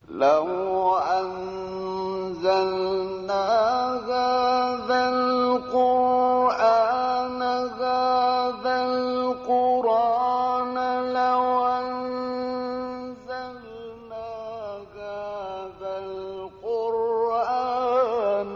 لو أنزلنا هذا القرآن لو أنزلنا هذا القرآن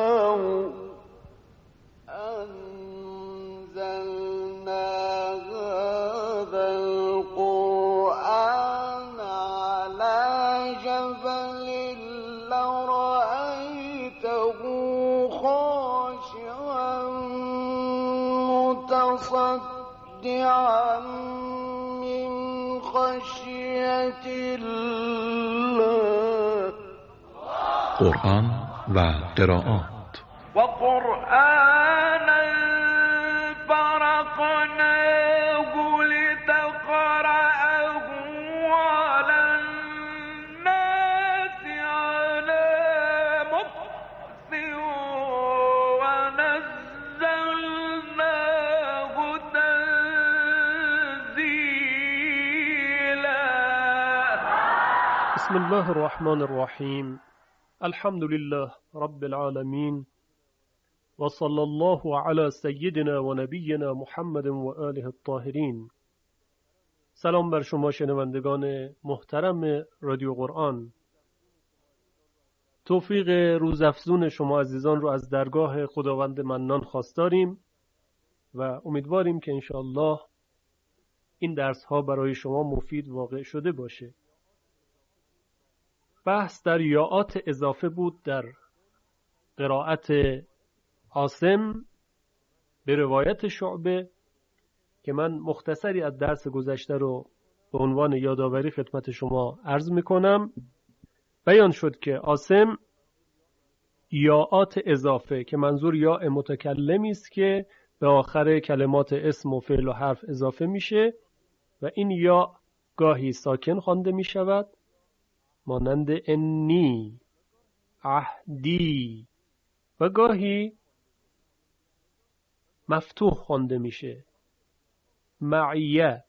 على جبل لرأيته خاشعا متصدعا من خشية الله. قرآن و قرائات. و قرآنا فرقناه لتقرأه على الناس على مكث ونزلناه تنزيلا. بسم الله الرحمن الرحیم. الحمد لله رب العالمین و صلی الله علی سیدنا و نبینا محمد و آله الطاهرین. سلام بر شما شنوندگان محترم رادیو قرآن. توفیق روزافزون شما عزیزان رو از درگاه خداوند منان خواستاریم و امیدواریم که انشاءالله این درس ها برای شما مفید واقع شده باشه. بحث در یاءات اضافه بود در قرائت عاصم به روایت شعبه که من مختصری از درس گذشته رو به عنوان یادآوری خدمت شما عرض میکنم. بیان شد که عاصم یاءات اضافه که منظور یاء متکلمی است که به آخر کلمات اسم و فعل و حرف اضافه میشه و این یا گاهی ساکن خوانده میشود مانند انی، عهدی، و گاهی مفتوح خوانده میشه معیه.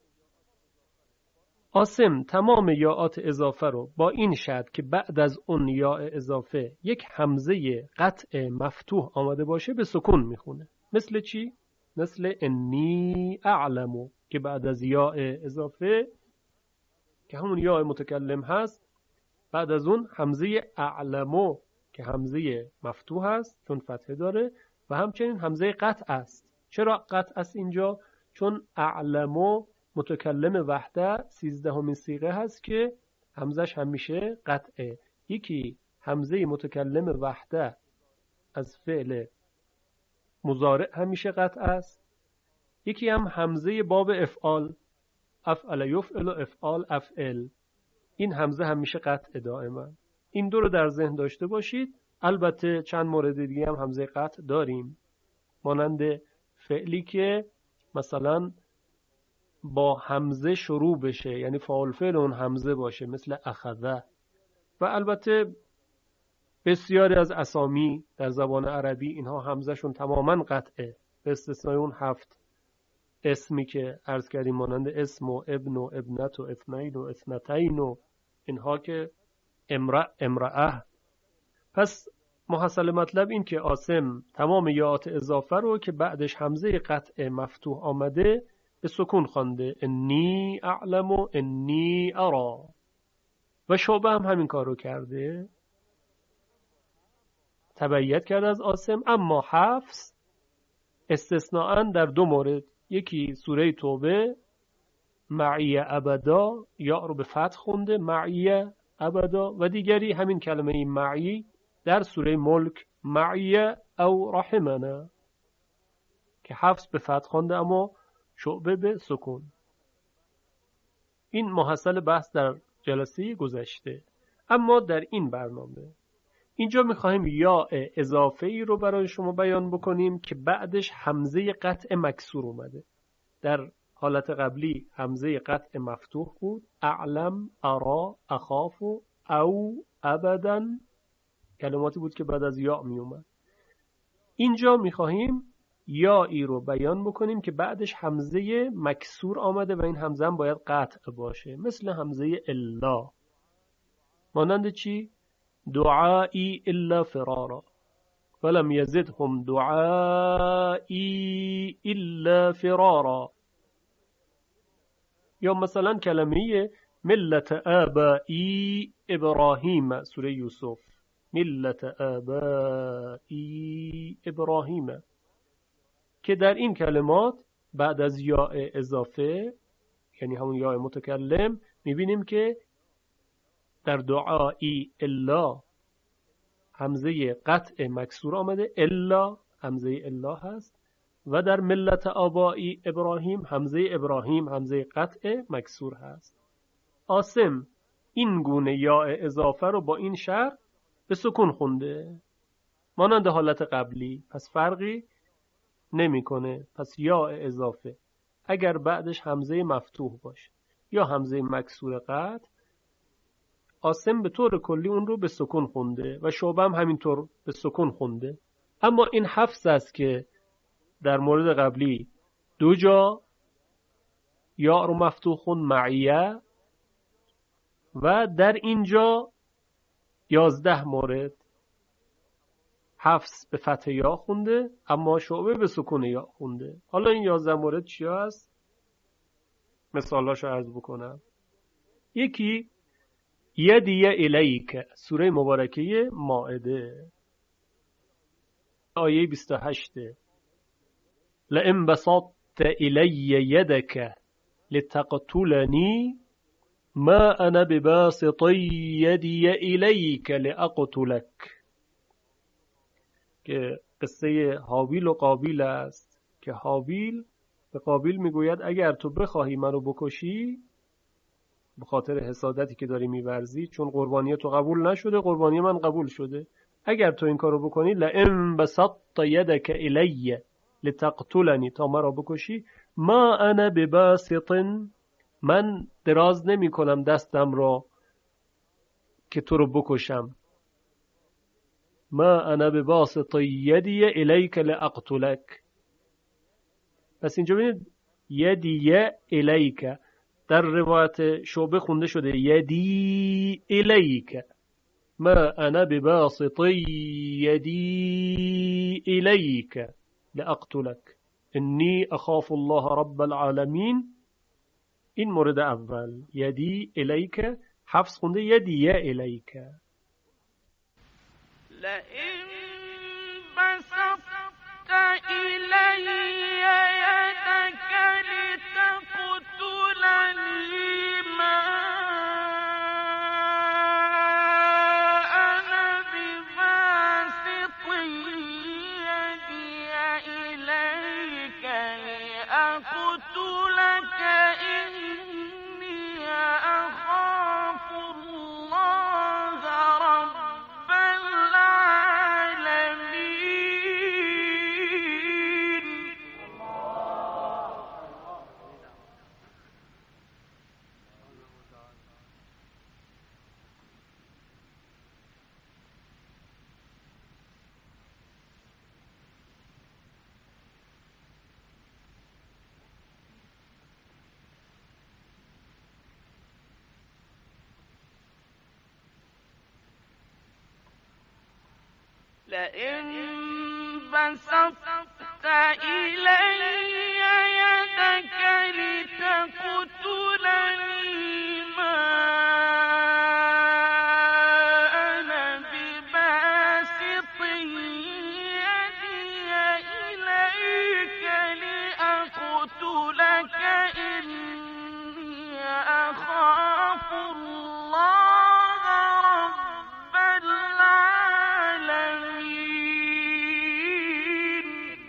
عاصم تمام یاءات اضافه رو با این شرط که بعد از اون یاء اضافه یک همزه قطع مفتوح آمده باشه به سکون میخونه. مثل چی؟ مثل انی اعلمو که بعد از یاء اضافه که همون یاء متکلم هست بعد از اون همزه اعلمو که همزه مفتوح است چون فتحه داره و همچنین همزه قطع است. چرا قطع است اینجا؟ چون اعلمو متکلم وحده 13مین صیغه هست که همزش همیشه قطعه. یکی همزه متکلم وحده از فعل مضارع همیشه قطع است، یکی هم همزه باب افعال، افعل یفعل و افعال افعل، این همزه همیشه قطع دائما. این دو رو در ذهن داشته باشید. البته چند مورد دیگه هم همزه قطع داریم مانند فعلی که مثلا با همزه شروع بشه یعنی فاعل فعل اون همزه باشه مثل اخذه. و البته بسیاری از اسامی در زبان عربی اینها همزهشون تماما قطعه به استثنای اون 7 اسمی که عرض کردیم مانند اسم و ابن و ابنت و اثنین و اثنتین و اینها که امرأه. پس محصل مطلب این که عاصم تمام یاءات اضافه رو که بعدش همزه قطع مفتوح آمده به سکون خوانده انی اعلم و انی ارا. و شعبه هم همین کار رو کرده، تبعیت کرده از عاصم. اما حفص استثناءً در 2 مورد، یکی سوره توبه معیه ابدا یا رو به فتح خونده معیه ابدا، و دیگری همین کلمه معی در سوره ملک معیه او رحمنا که حفص به فتح خونده اما شعبه به سکون. این محصل بحث در جلسه گذشته. اما در این برنامه اینجا میخواهیم یاء اضافه ای رو برای شما بیان بکنیم که بعدش همزه قطع مکسور اومده. در حالت قبلی همزه قطع مفتوح بود، اعلم، ارا، اخاف او ابدا کلماتی بود که بعد از یا می اومد. اینجا میخواهیم یائی رو بیان بکنیم که بعدش همزه مکسور آمده و این همزه هم باید قطع باشه مثل همزه الا. مانند چی؟ دعایی الا فرارا ولم یزدهم دعایی الا فرارا. یا مثلا کلمه ملت آبائی ابراهیم، سوره یوسف، ملت آبائی ابراهیم، که در این کلمات بعد از یاء اضافه یعنی همون یاء متکلم میبینیم که در دعایی الا همزه قطع مکسور آمده، الا همزه الا هست، و در ملت آبائی ابراهیم ابراهیم همزه قطع مکسور هست. عاصم این گونه یاء اضافه رو با این شرط به سکون خونده مانند حالت قبلی، پس فرقی نمیکنه. پس یاء اضافه اگر بعدش همزه مفتوح باشه یا همزه مکسور قطع، عاصم به طور کلی اون رو به سکون خونده و شعبه هم همینطور به سکون خونده. اما این حفظ است که در مورد قبلی دو جا یا رو مفتوح خوند معیه و در اینجا 11 مورد حفظ به فتح یا خونده اما شعبه به سکون یا خونده. حالا این 11 مورد چی هست؟ مثالاشو عرض بکنم. یکی یدی الیک، سوره مبارکه مائده آیه 28: لئن بسطت الی یدک لتقتلنی ما انا بباسط یدی الیک لاقتلک، که قصه حابیل و قابیل است که حابیل به قابیل میگوید اگر تو بخواهی منو بکشی به خاطر حسادتی که داری میورزی، چون قربانی تو قبول نشده قربانی من قبول شده، اگر تو این کارو بکنی لئن بسطت یدک الی لتقتلنی، تا مرا بکشی، ما انا بباسط، من دراز نمی کنم دستم را که تو رو بکشم، ما انا بباسط یدی الیک لاقتلک. پس اینجا ببینید یدی الیک در روایت شعبه خونده شده یدی الیک، ما انا بباسط یدی الیک لاقتلک انی اخاف الله رب العالمین. این مورد اول یدی الیک، حفظ خونده یدی الیک. لئن بسطت إلي يدك لتقتلني ما أنا بباسط يدي إليك لأقتلك إني أخاف الله رب العالمين. لئن بسطت إلي يدك لتقتلني ما أنا بباسط يدي إليك لأقتلك إني أخاف الله رب العالمين.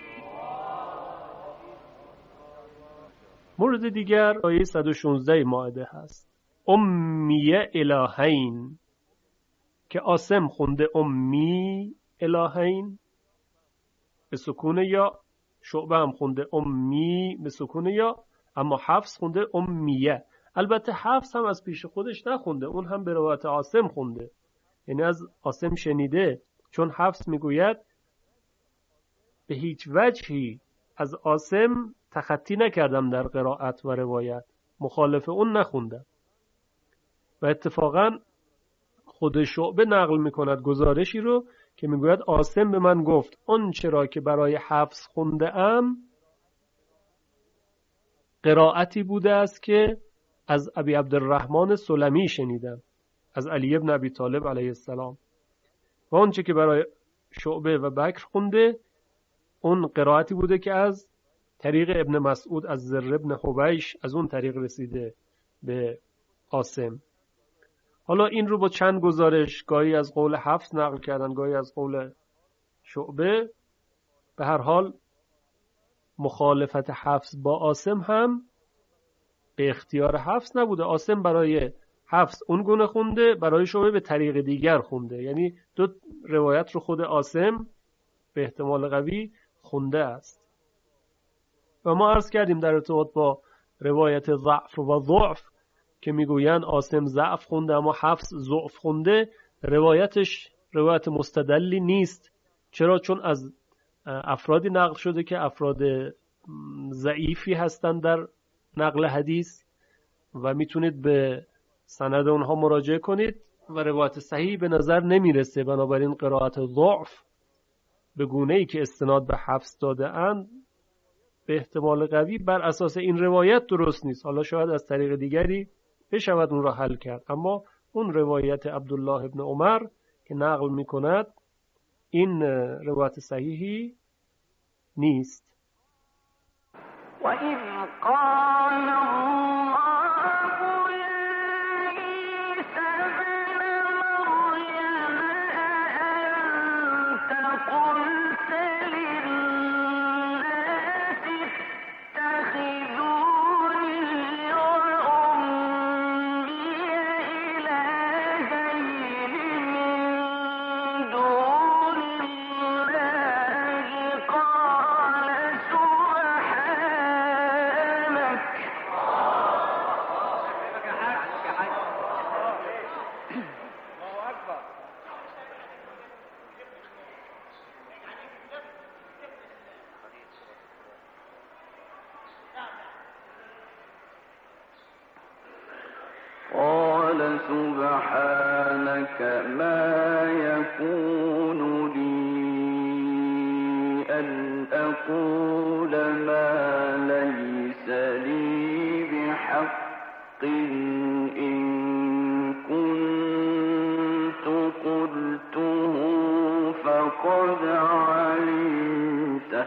مورد دیگر آیه 116 مائده هست، امی الهین، که عاصم خونده امی الهین به سکون یا، شعبه هم خونده امی به سکون یا، اما حفظ خونده امیه. البته حفظ هم از پیش خودش نخونده، اون هم به روایت عاصم خونده، یعنی از عاصم شنیده، چون حفظ میگوید به هیچ وجهی از عاصم تخطی نکردم در قرائت و روایت، مخالف اون نخوندم. و اتفاقا خود شعبه نقل میکند گزارشی رو که میگوید عاصم به من گفت اون چرا که برای حفظ خونده ام قرائتی بوده است که از ابی عبدالرحمن سلمی شنیدم، از علی ابن ابی طالب علیه السلام، و اون چه که برای شعبه و بکر خونده اون قرائتی بوده که از طریق ابن مسعود از زر ابن حبیش از اون طریق رسیده به عاصم. حالا این رو با چند گزارش، گاهی از قول حفص نقل کردن، گاهی از قول شعبه، به هر حال مخالفت حفص با عاصم هم به اختیار حفص نبوده. عاصم برای حفص اون گونه خونده، برای شعبه به طریق دیگر خونده، یعنی دو روایت رو خود عاصم به احتمال قوی خونده است. و ما عرض کردیم در ارتباط با روایت ضعف و ضعف که میگویند عاصم ضعف خونده اما حفص ضعف خونده، روایتش روایت مستدلی نیست. چرا؟ چون از افرادی نقل شده که افراد ضعیفی هستند در نقل حدیث و میتونید به سند اونها مراجعه کنید و روایت صحیح به نظر نمیرسه. بنابراین قرائت ضعف به گونه‌ای که استناد به حفص داده اند به احتمال قوی بر اساس این روایت درست نیست. حالا شاید از طریق دیگری بشود اون را حل کرد، اما اون روایت عبدالله ابن عمر که نقل میکند این روایت صحیحی نیست. و اذ قال سبحانك ما يكون لي أن أقول ما ليس لي بحق إن كنت قلته فقد علمته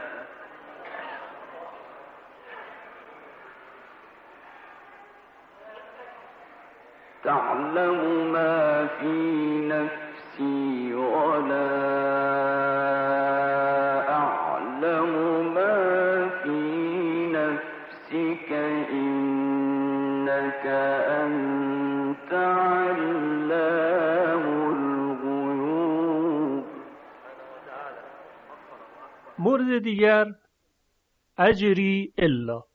تعلم ما في نفسي ولا أعلم ما في نفسك إنك أنت علام الغيوب. مورد دیگر اجری الا،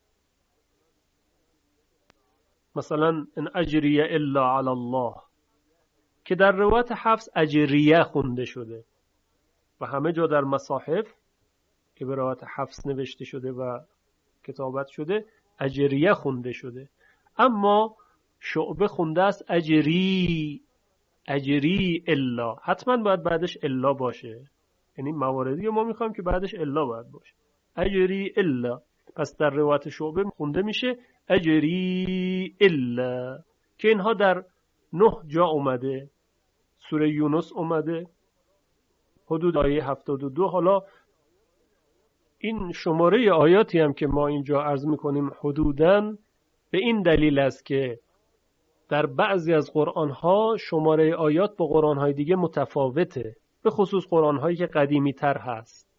مثلا ان اجری الا علی الله که در روایت حفص اجریه خونده شده و همه جا در مصاحف که به روایت حفص نوشته شده و کتابت شده اجریه خونده شده، اما شعبه خونده است اجری الا، حتما باید بعدش الا باشه، یعنی مواردی ما میخوایم که بعدش الا باید باشه، اجری الا. پس در روایت شعبه خونده میشه اجری الا که اینها در 9 جا اومده. سوره یونس اومده حدود آیه 72. حالا این شماره آیاتی هم که ما اینجا عرض میکنیم حدوداً به این دلیل است که در بعضی از قرآنها شماره آیات با قرآنهای دیگه متفاوته، به خصوص قرآنهایی که قدیمی تر هست.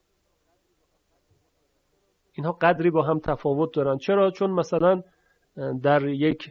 اینها قدری با هم تفاوت دارن. چرا؟ چون مثلا در یک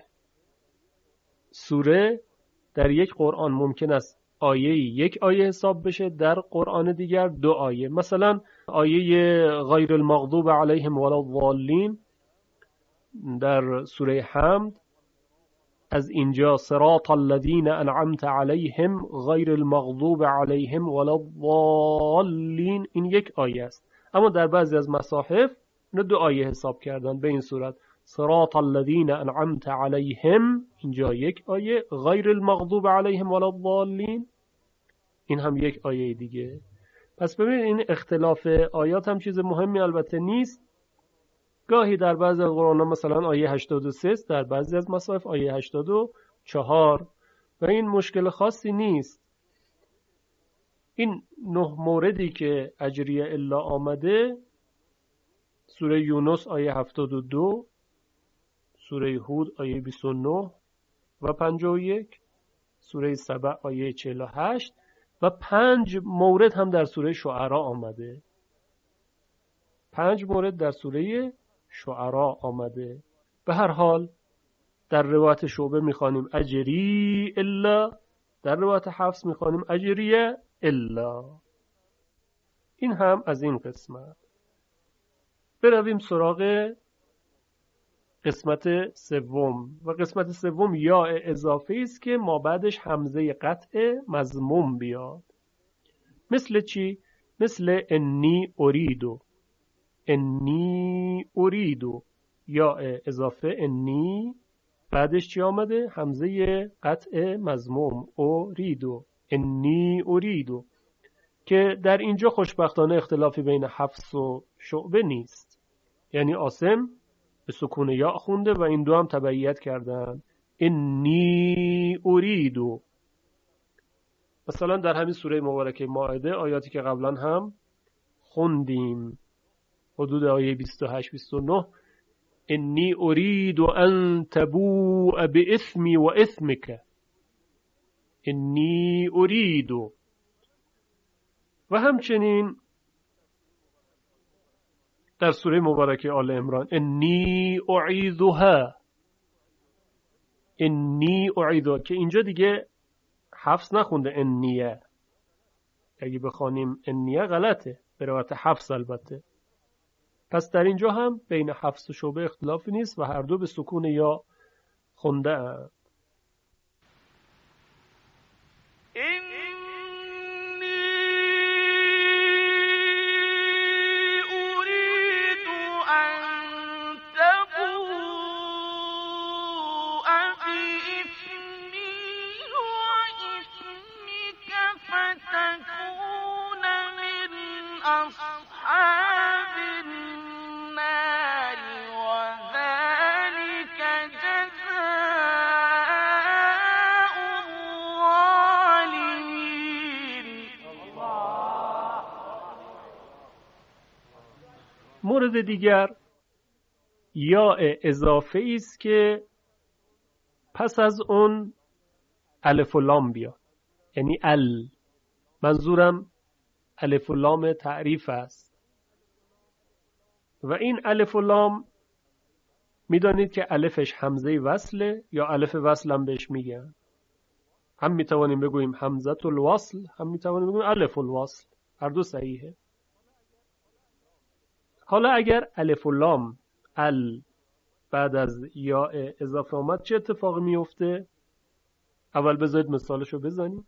سوره در یک قرآن ممکن است آیه 1 آیه حساب بشه، در قرآن دیگر 2 آیه. مثلا آیه غیر المغضوب علیهم ولا الضالین در سوره حمد از اینجا صراط الذین انعمت علیهم غیر المغضوب علیهم ولا الضالین این 1 آیه است، اما در بعضی از مصاحف 2 آیه حساب کردن به این صورت. صراط الذین انعمت علیهم، اینجا یک آیه، غیر المغضوب علیهم ولا الضالین، این هم یک آیه دیگه. پس ببینید این اختلاف آیات هم چیز مهمی البته نیست. گاهی در بعضی از قرآن مثلا آیه 83 است، در بعضی از مصاحف آیه 84 و این مشکل خاصی نیست. این 9 موردی که اجریه الا آمده، سوره یونس آیه 72، سوره هود آیه 29 و 51، سوره سبع آیه 48 و 5 مورد هم در سوره شعراء آمده. 5 مورد در سوره شعراء آمده. به هر حال در روایت شعبه میخوانیم اجری الا، در روایت حفص میخوانیم اجریه الا. این هم از این قسمت. برویم سراغ قسمت سوم و قسمت سوم یا اضافه است که ما بعدش همزه قطع مضموم بیاد. مثل چی؟ مثل انی اریدو. انی اریدو یا اضافه انی بعدش چی آمده؟ همزه قطع مضموم اریدو، انی اریدو، که در اینجا خوشبختانه اختلافی بین حفص و شعبه نیست. یعنی عاصم به سکون یا خونده و این دو هم تبعیت کردن انی اریدو. مثلا در همین سوره مبارکه مائده آیاتی که قبلا هم خوندیم، حدود آیه 28-29، انی ارید ان تبوء باسمی و اسمک، انی ارید. و همچنین در سوره مبارکه آل عمران انی اعیذها، انی اعیذها، که اینجا دیگه حفص نخونده انیه. اگه بخوانیم انیه غلطه، به روایت حفص البته. پس در اینجا هم بین حفص و شعبه اختلافی نیست و هر دو به سکون یا خونده اند. مورد دیگر یا اضافه است که پس از اون الف و لام بیاد، یعنی منظورم الف و لام تعریف است. و این الف و لام میدانید که الفش همزه وصله یا الف وصل هم بهش میگن. هم میتوانیم بگوییم همزه الوصل، هم میتوانیم بگوییم الف الوصل، هر دو صحیحه. حالا اگر الف و لام بعد از یا اضافه آمد چه اتفاقی میفته؟ اول بذارید مثالشو بزنیم.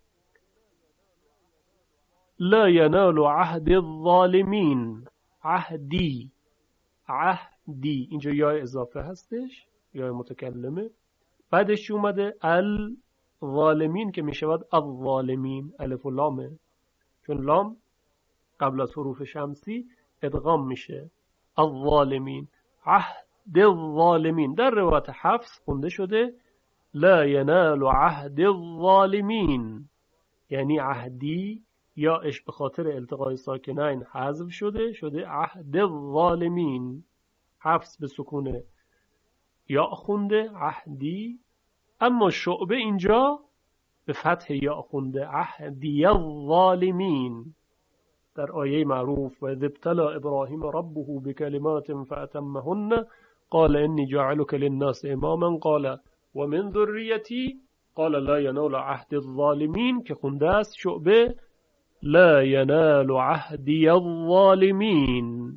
لا ینال عهد الظالمین، عهدی اینجا یا اضافه هستش، یا متکلمه. بعدش چی اومده؟ الظالمین که میشود الظالمین، الف و لامه، چون لام قبل از حروف شمسی ادغام میشه. الظالمین، عهد الظالمین. در روایت حفص خونده شده لا ینال عهد الظالمین، یعنی عهدی یا اش به خاطر التقای ساکنین حذف شده عهد الظالمین. حفص به سکون یا خونده عهدی، اما شعبه اینجا به فتح یا خونده عهدی الظالمین. در آیه معروف و اذ ابتلى ابراهیم ربه بکلمات فاتمهن قال انی جاعلک للناس اماما قال ومن ذریتی قال لا ینال عهد الظالمین، که خونده است شعبه لا ینال عهدی الظالمین.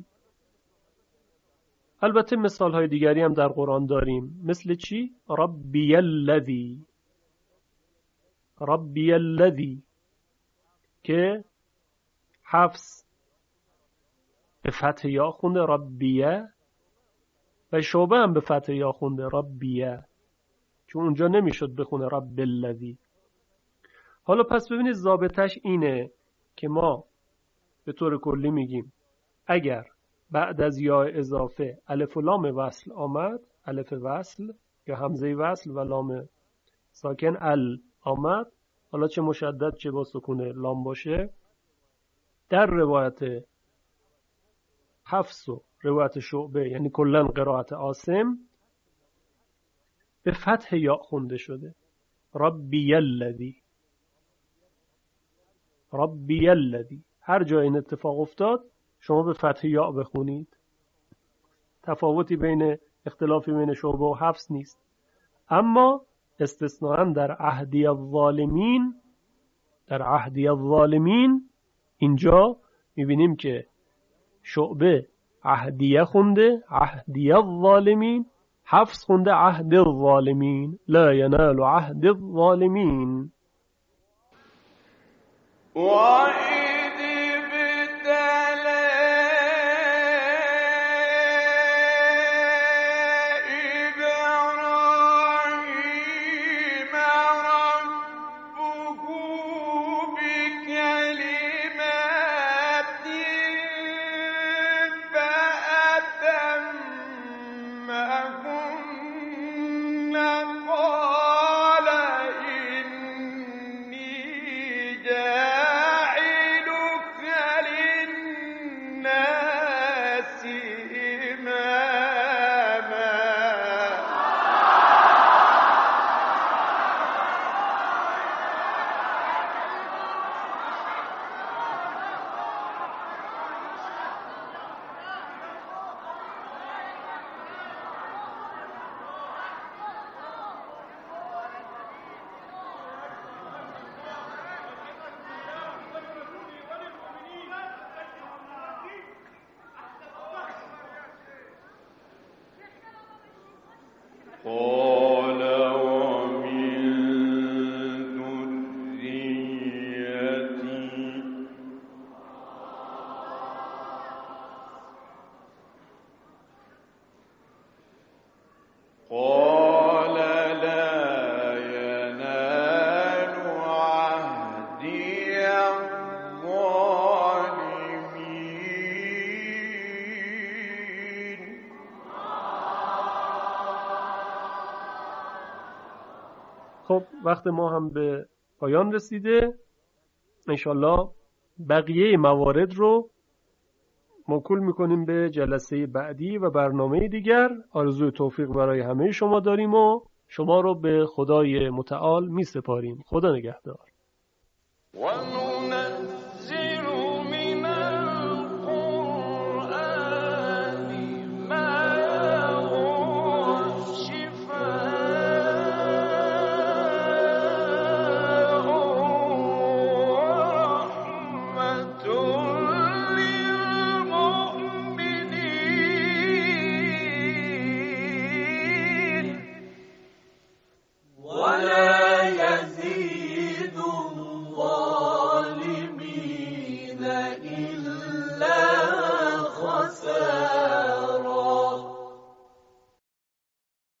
البته مثال های دیگری هم در قرآن داریم. مثل چی؟ ربی الذی که حفص به فتح یا خونده ربیه، و شعبه هم به فتح یا خونده ربیه، چون اونجا نمیشد بخونه رب الذی. حالا پس ببینید ضابطش اینه که ما به طور کلی میگیم اگر بعد از یا اضافه الف و لام وصل آمد، الف وصل یا همزه وصل و لام ساکن آمد، حالا چه مشدد چه با سکون لام باشه، در روایت حفص و روایت شعبه یعنی کلا قرائت عاصم به فتح یا خونده شده. ربی الذی، ربی الذی. هر جای این اتفاق افتاد شما به فتح یا بخونید. تفاوتی بین اختلافی بین شعبه و حفص نیست. اما استثناءً در عهدی الظالمین، در عهدی الظالمین اینجا میبینیم که شعبه عهدیه خونده، عهدی الظالمین، حفص خونده عهد الظالمین، لا ینال عهد الظالمین. خب وقت ما هم به پایان رسیده. انشالله بقیه موارد رو موکول میکنیم به جلسه بعدی و برنامه دیگر. آرزوی توفیق برای همه شما داریم و شما رو به خدای متعال می سپاریم. خدا نگهدار.